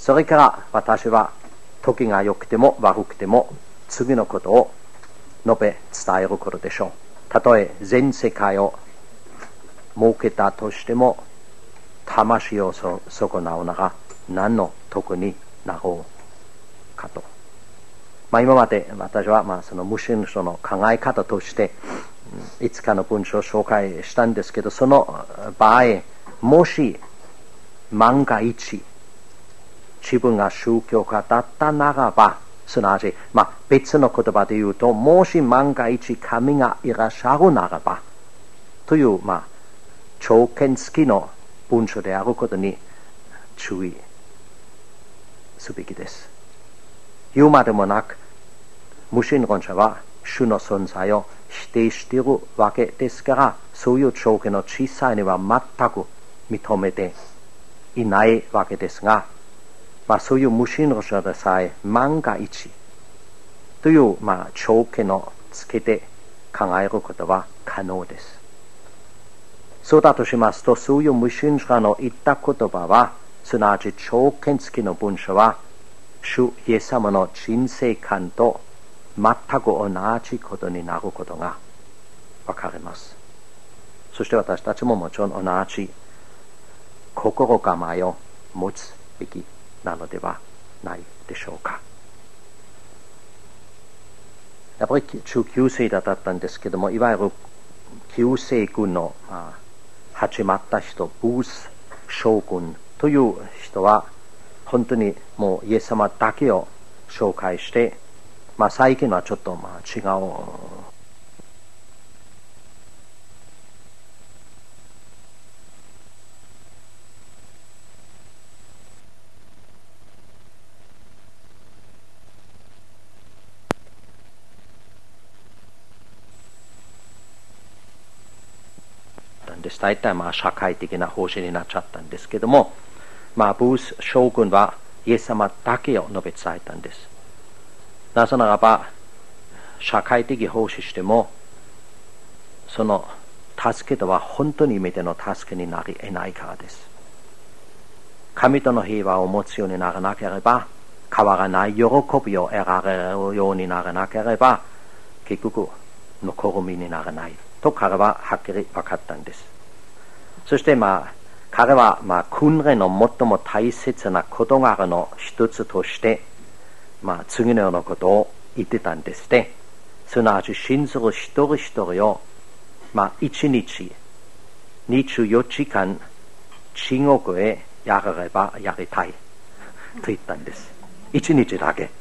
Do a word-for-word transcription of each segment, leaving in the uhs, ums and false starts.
それから私は時が良くても悪くても次のことを述べ伝えることでしょう。たとえ全世界を設けたとしても魂を損なうなら何の得になろうかと。まあ、今まで私はまあその無神論の考え方としていつかの文章を紹介したんですけど、その場合もし万が一自分が宗教家だったならば、すなわち、まあ、別の言葉で言うと、もし万が一神がいらっしゃるならばという、まあ、条件付きの文章であることに注意すべきです。言うまでもなく、無神論者は主の存在を否定しているわけですから、そういう条件の小さいには全く認めていないわけですが、まあ、そういう無神論者でさえ万が一という、まあ、条件をつけて考えることは可能です。そうだとしますと、そういう無神者の言った言葉は、すなわち条件付きの文章は、主イエス様の人生観と全く同じことになることがわかります。そして私たちももちろん同じ心構えを持つべきなのではないでしょうか。やっぱり中級生だったんですけども、いわゆる旧世軍の始まった人、ブース将軍という人は本当にもうイエス様だけを紹介して、まあ、最近はちょっとまあ違う大体まあ社会的な方針になっちゃったんですけども、まあ、ブース将軍はイエス様だけを述べ伝えたんです。なぜならば社会的奉仕してもその助けとは本当に意味での助けになり得ないからです。神との平和を持つようにならなければ、変わらない喜びを得られるようにならなければ、結局残る身にならないと彼ははっきり分かったんです。そしてまあ彼はまあ訓練の最も大切な事柄の一つとしてまあ次のようなことを言ってたんですね。すなわち信ずる一人一人をまあ一日にじゅうよじかん地獄へやれればやりたいと言ったんです。一日だけ。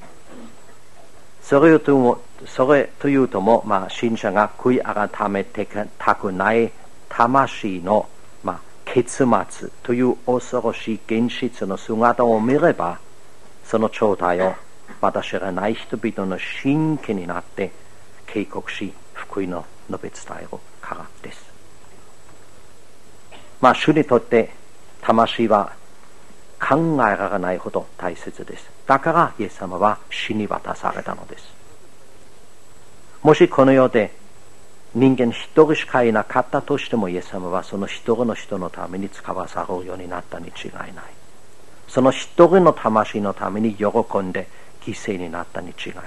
それともそれというともまあ信者が悔い改めてたくない魂の、まあ、結末という恐ろしい現実の姿を見れば、その状態をまだ知らない人々の真剣になって警告し、福音を述べ伝えるからです。まあ、主にとって魂は考えられないほど大切です。だからイエス様は死に渡されたのです。もしこの世で人間一人しかいなかったとしても、イエス様はその一人の人のために使わされるようになったに違いない。その一人の魂のために喜んで犠牲になったに違いない。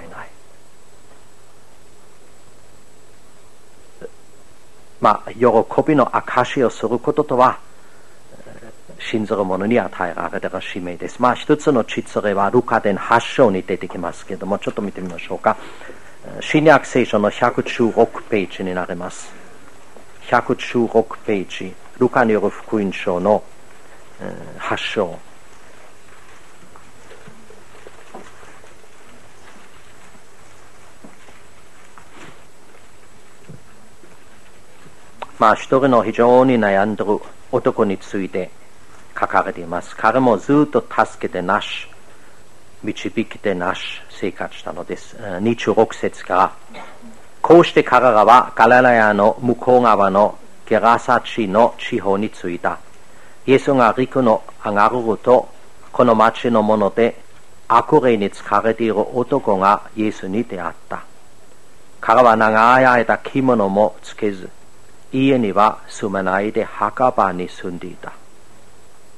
まあ、喜びの証をすることとは信ずる者に与えられた使命です。まあ一つの実例はルカ伝はち章に出てきますけれども、ちょっと見てみましょうか。新約聖書のひゃくじゅうろくページになります。ひゃくじゅうろくページ、ルカによる福音書のはち章。まあ一人の非常に悩んでいる男について書かれています。彼もずっと助けてなし、導きてなし生活したのです。にじゅうろく節から、こうして彼らはガリラヤの向こう側のゲラサ地の地方に着いた。イエスが陸の上がると、この町の者で悪霊に疲れている男がイエスに出会った。彼は長い間着物もつけず、家には住まないで墓場に住んでいた。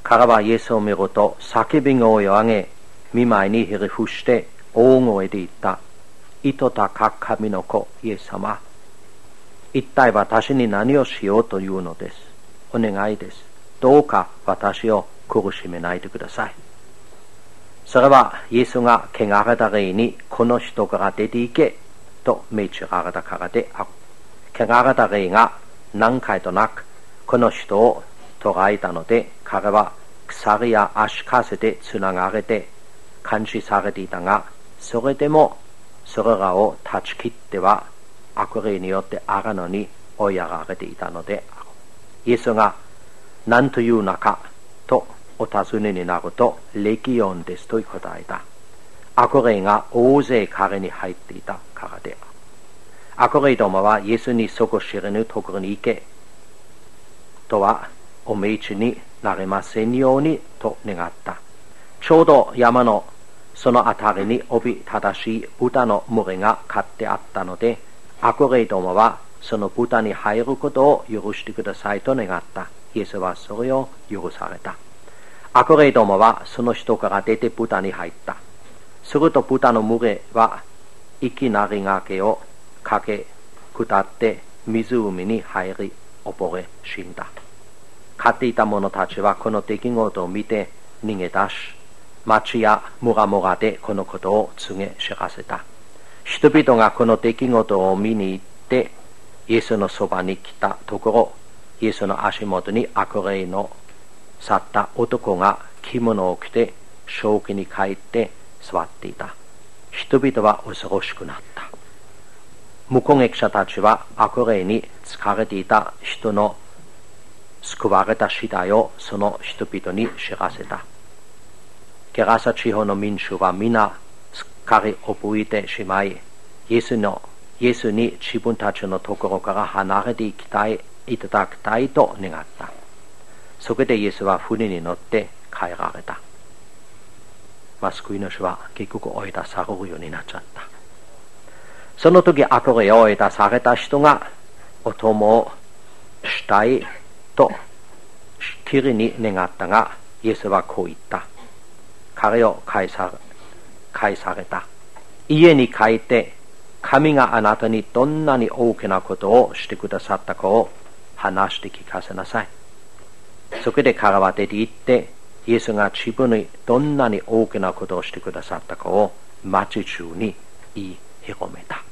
彼はイエスを見ると叫び声を上げ、見舞いにひれ伏して大声で言った。いとたか神の子イエス様、一体私に何をしようというのです。お願いです。どうか私を苦しめないでください。それはイエスが汚れた霊にこの人から出て行けと命じられたからである。汚れた霊が何回となくこの人を捉えたので、彼は鎖や足かせでつながれて監視されていたが、それでもそれらを断ち切っては悪霊によって荒野に追いやられていたのである。イエスが何というのかとお尋ねになると、レギオンですと答えた。悪霊が大勢彼に入っていたからである。悪霊どもはイエスに底知れぬところに行けとはお命じになれませんようにと願った。ちょうど山のそのあたりにおびただしい豚の群れが飼ってあったので、悪霊どもはその豚に入ることを許してくださいと願った。イエスはそれを許された。悪霊どもはその人から出て豚に入った。すると豚の群れはいきなりがけをかけ下って湖に入り溺れ死んだ。飼っていた者たちはこの出来事を見て逃げ出し、町や村々でこのことを告げ知らせた。人々がこの出来事を見に行ってイエスのそばに来たところ、イエスの足元に悪霊の去った男が着物を着て正気に帰って座っていた。人々は恐ろしくなった。目撃者たちは悪霊に疲れていた人の救われた次第をその人々に知らせた。ゲラサ地方の民衆は皆すっかり覚えてしまい、イエスのイエスに自分たちのところから離れていきたい、いただきたいと願った。そこでイエスは船に乗って帰られた。まあ、救い主は結局追い出されるようになっちゃった。その時悪霊を追い出された人がお供をしたいとしきりに願ったが、イエスはこう言った。彼を返さ返された。家に帰って神があなたにどんなに大きなことをしてくださったかを話して聞かせなさい。そこで彼は出て行ってイエスが自分にどんなに大きなことをしてくださったかを町中に言い広めた。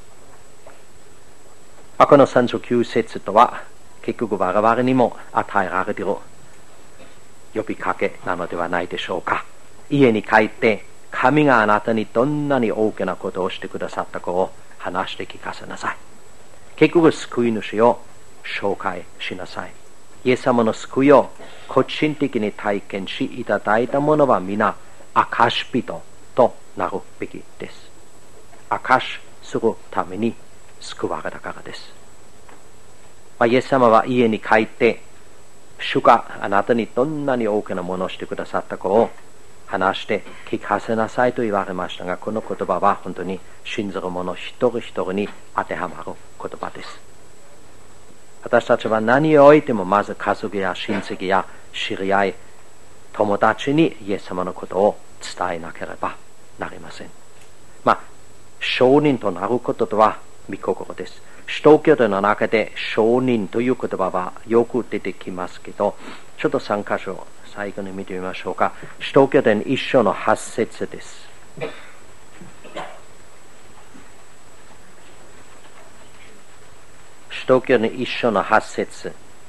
このさんじゅうきゅう節とは結局我々にも与えられている呼びかけなのではないでしょうか。家に帰って神があなたにどんなに大きなことをしてくださったかを話して聞かせなさい。結局救い主を紹介しなさい。イエス様の救いを個人的に体験しいただいた者は皆証人となるべきです。証しするために救われたからです。まあ、イエス様は家に帰って主があなたにどんなに大きなものをしてくださったかを話して聞かせなさいと言われましたが、この言葉は本当に信ずる者一人一人に当てはまる言葉です。私たちは何をおいてもまず家族や親戚や知り合い、友達にイエス様のことを伝えなければなりません。まあ、証人となることとは御心です。使徒行伝の中で証人という言葉はよく出てきますけど、ちょっとさん箇所最後に見てみましょうか。使徒行伝一章の八節です。使徒行伝一章の八節。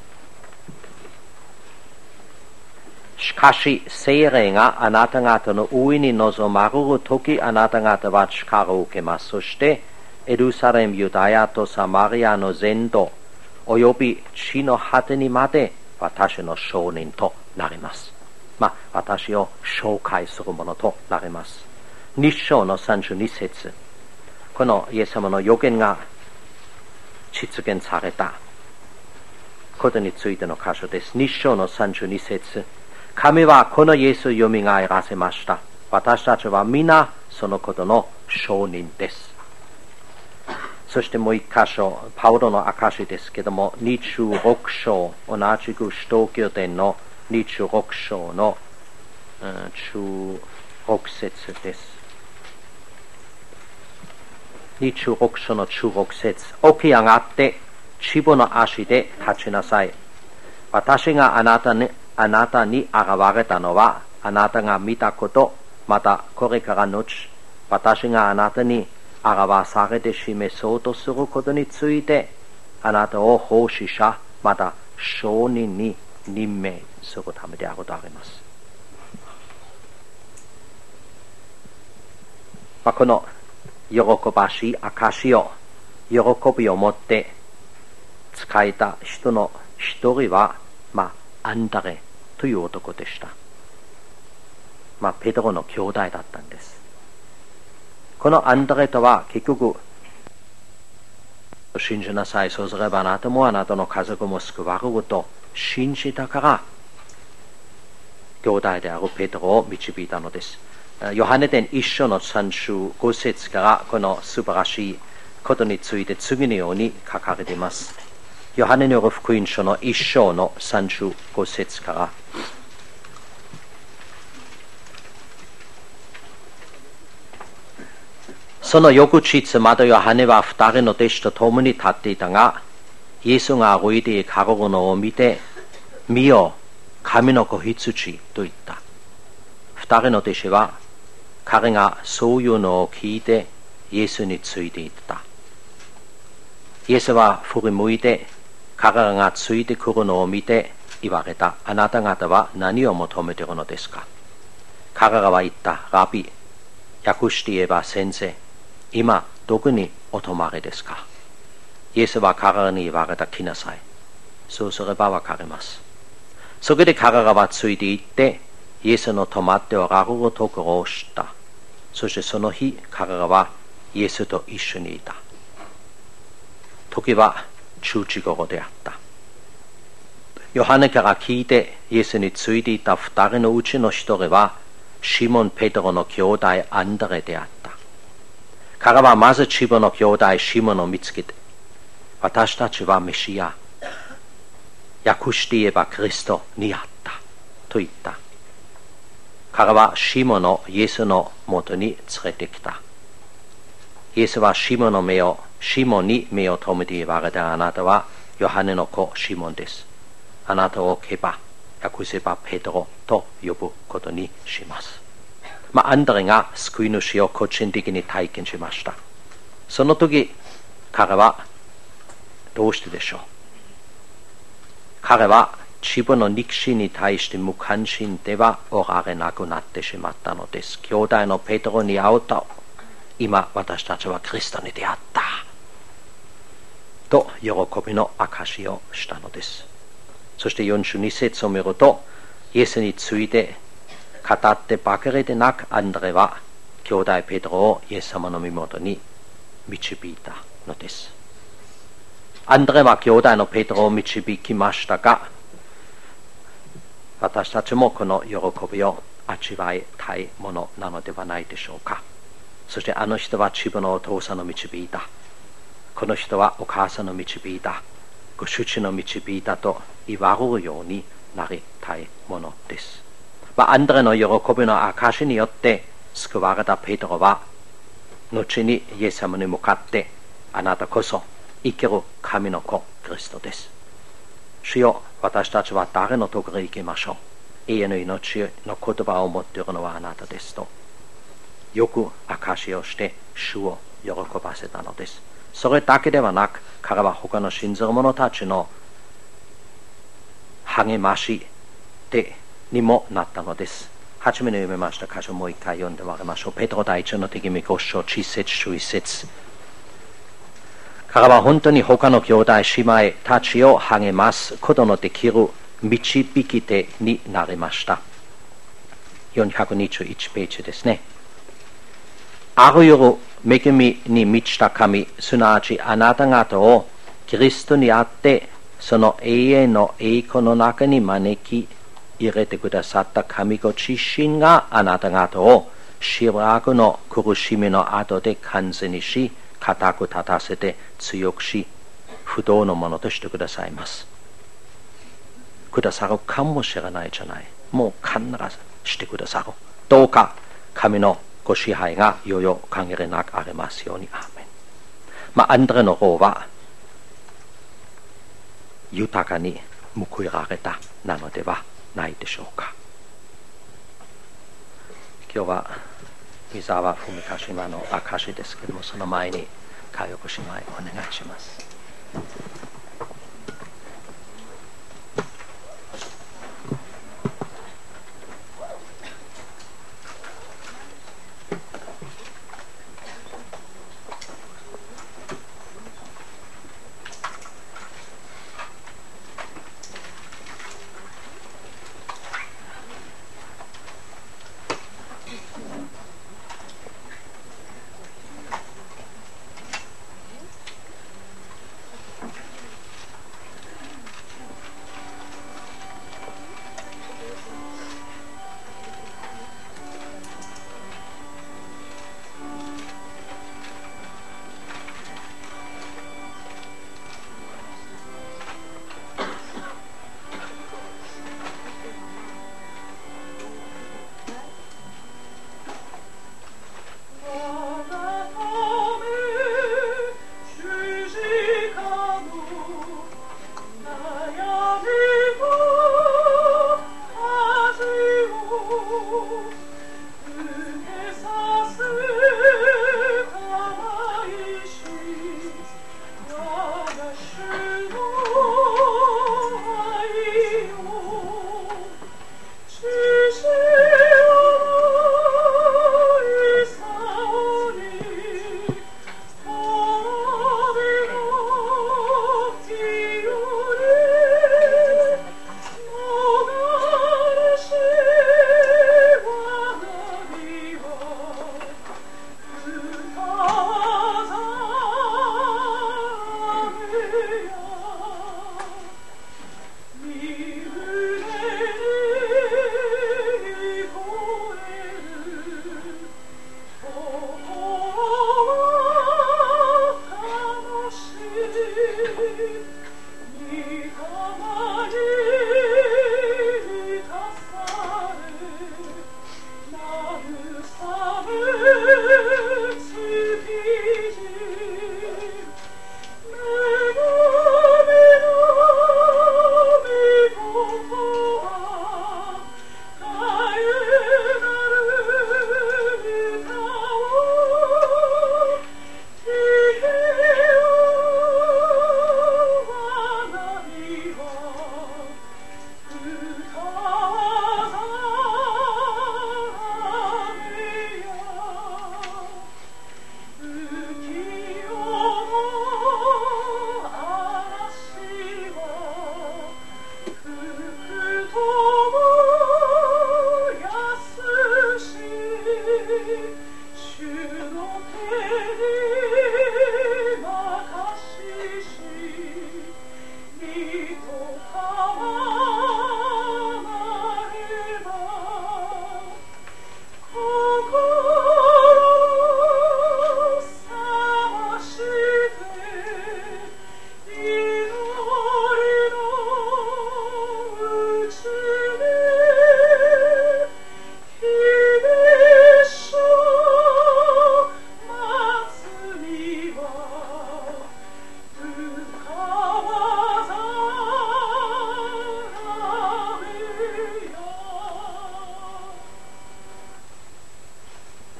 しかし聖霊があなた方の上に臨まれるとき、あなた方は力を受けます。そしてエルサレム、ユダヤとサマリアの全土および地の果てにまで私の証人となります。まあ、私を紹介するものとなります。に章のさんじゅうに節。このイエス様の予言が実現されたことについての箇所です。に章のさんじゅうに節。神はこのイエスをよみがえらせました。私たちは皆そのことの証人です。そしてもう一箇所、パウロの証ですけども、にじゅうろく章、同じく使徒行伝のにじゅうろく章のじゅうろく節です。にじゅうろく章のじゅうろく節。起き上がって自分の足で立ちなさい。私があなたに、あなたに現れたのは、あなたが見たこと、またこれからのち、私があなたに表されて示そうとすることについて、あなたを奉仕者、また証人に任命するためであるとあります。まあ、この喜ばしい証を、喜びを持って使えた人の一人は、まあ、アンダレという男でした。まあ、ペテロの兄弟だったんです。このアンダレとは結局、信じなさい、そうすればあなたもあなたの家族も救われると信じたから、兄弟であるペテロを導いたのです。ヨハネ伝一章のさん章ご節からこの素晴らしいことについて次のように書かれています。ヨハネによる福音書の一章のさん章ご節から、その翌日まだヨハネは二人の弟子と共に立っていたが、イエスが歩いて行かれるのを見て、見よ、神の子羊と言った。二人の弟子は、彼がそういうのを聞いて、イエスについていった。イエスは振り向いて、彼らがついてくるのを見て言われた。あなた方は何を求めているのですか？彼らは言った。ラビ、訳して言えば先生、今どこにお泊まりですか？イエスは彼らに言われた。来なさい。そうすればわかります。そこで彼らはついて行って、イエスの泊まっておられるところを知った。そしてその日、彼らはイエスと一緒にいた。時は中時頃であった。ヨハネから聞いてイエスについていた二人のうちの一人は、シモン・ペテロの兄弟アンダレであった。彼はまず自分の兄弟シモンを見つけて、私たちはメシア、訳して言えばクリストにあったと言った。彼はシモンをイエスのもとに連れてきた。イエスはシモンの目を、シモンに目を留めて言われた。あなたはヨハネの子シモンです。あなたをケバ、訳せばペテロと呼ぶことにします。まあ、アンダレが救い主を個人的に体験しました。その時、彼はどうしてでしょう。彼は自分の肉親に対して無関心ではおられなくなってしまったのです。兄弟のペテロに会うと、今私たちはキリストに出会ったと喜びの証をしたのです。そしてよん章に節を見ると、イエスについて語ってばかりでなく、アンダレは兄弟ペテロをイエス様の身元に導いたのです。アンダレは兄弟のペテロを導きましたが、私たちもこの喜びを味わいたいものなのではないでしょうか。そしてあの人は自分のお父さんの導いた。この人はお母さんの導いた。ご主人の導いたと言われるようになりたいものです。まあ、アンダレの喜びの証によって救われたペテロは、後にイエス様に向かって、あなたこそ生きる神の子クリストです。主よ、私たちは誰のところへ行きましょう。永遠の命の言葉を持っているのはあなたですと、よく証しをして主を喜ばせたのです。それだけではなく、彼は他の信ずる者たちの励まし手にもなったのです。はじめに読みました箇所をもう一回読んでまいりましょう。ペテロ第一の手紙ご章じゅっ節じゅういち節。彼は本当に他の兄弟姉妹たちを励ますことのできる導き手になりました。よんひゃくにじゅういちページですね。あらゆる恵みに満ちた神、すなわちあなた方をキリストにあってその永遠の栄光の中に招き入れてくださった神ご自身があなた方をしばらくの苦しみの後で完全にし、固く立たせて強くし、不動のものとしてくださいます。くださるかもしれないじゃない。もう必ずしてくださる。どうか神のご支配がよよ限りなくありますように。アーメン。まあ、アンドレの方は豊かに報いられたなのではないでしょうか。今日は伊沢文香島の証ですけれども、その前に佳代子姉妹お願いします。